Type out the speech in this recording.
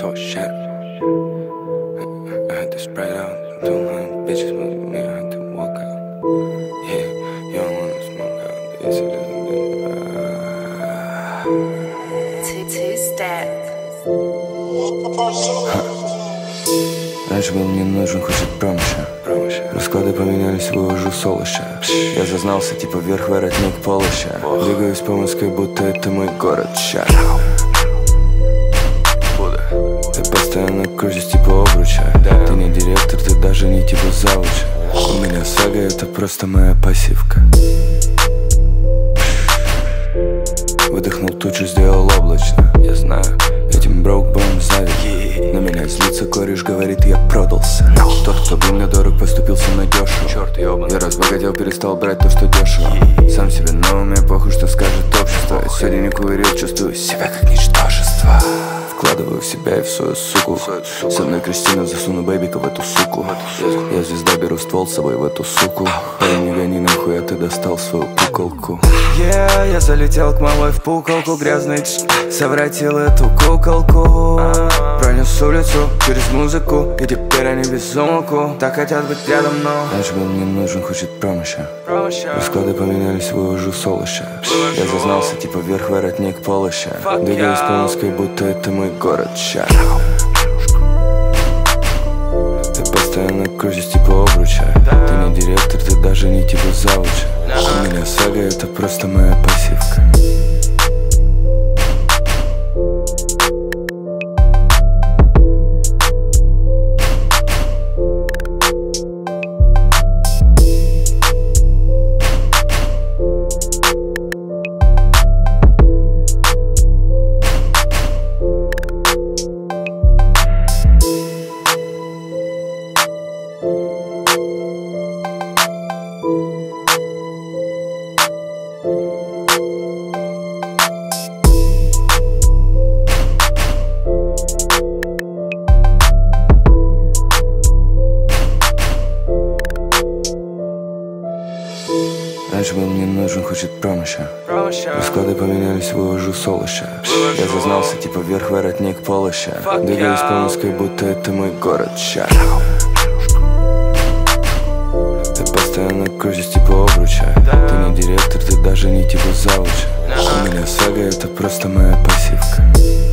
talk shit. I had to spread out. 200 bitches with me, I had to walk out. Yeah, you don't wanna smoke out. This is Two-step. Раньше был мне нужен хоть промоща. Расклады поменялись, выложу солоша. Я зазнался, типа вверх воротник полоща. Двигаюсь по Москве, будто это мой город. Ща. Ты постоянно крутишь типа обруча. Ты не директор, ты даже не типа завуча. У меня сага, это просто моя пассивка. Выдохнул тучу, сделал облачно. Я знаю, этим брокбоем завидно. На меня злится кореш, говорит, я продался. Тот, кто был мне дорог, поступил со мной дешево. Я разбогател, перестал брать то, что дешево. Сам себе на уме, похуй, что скажет общество. Я сегодня не курил, чувствую себя как ничтожество. Вкладываю в себя и в свою суку. С одной Кристиной засуну бэйбика в эту суку. Я звезда, беру ствол с собой в эту суку. Парень, не гони нахуй, а ты достал свою пуколку. Я залетел к малой в пуколку. Грязный совратил эту куколку. Пронес улицу через музыку, и теперь они без сумку. Так хотят быть рядом, но раньше был мне нужен, хочет промоща. Расклады поменялись, выложу солоша. Я зазнался, типа вверх воротник полоща. Двигаюсь по Москве, будто это мой город. Ща. Ты постоянно крутишь типа обруча. Ты не директор, ты даже не типа завуча. У меня сага, это просто моя пассивка. Раньше был мне нужен, хочет промоща. Расклады поменялись, выложу солоша. Я зазнался, типа вверх воротник полоща. Двигаюсь по Москве, будто это мой город. Ща. Ты постоянно крутишь типа обруча. Ты не директор, ты даже не типа завуча. У меня сага, это просто моя пассивка.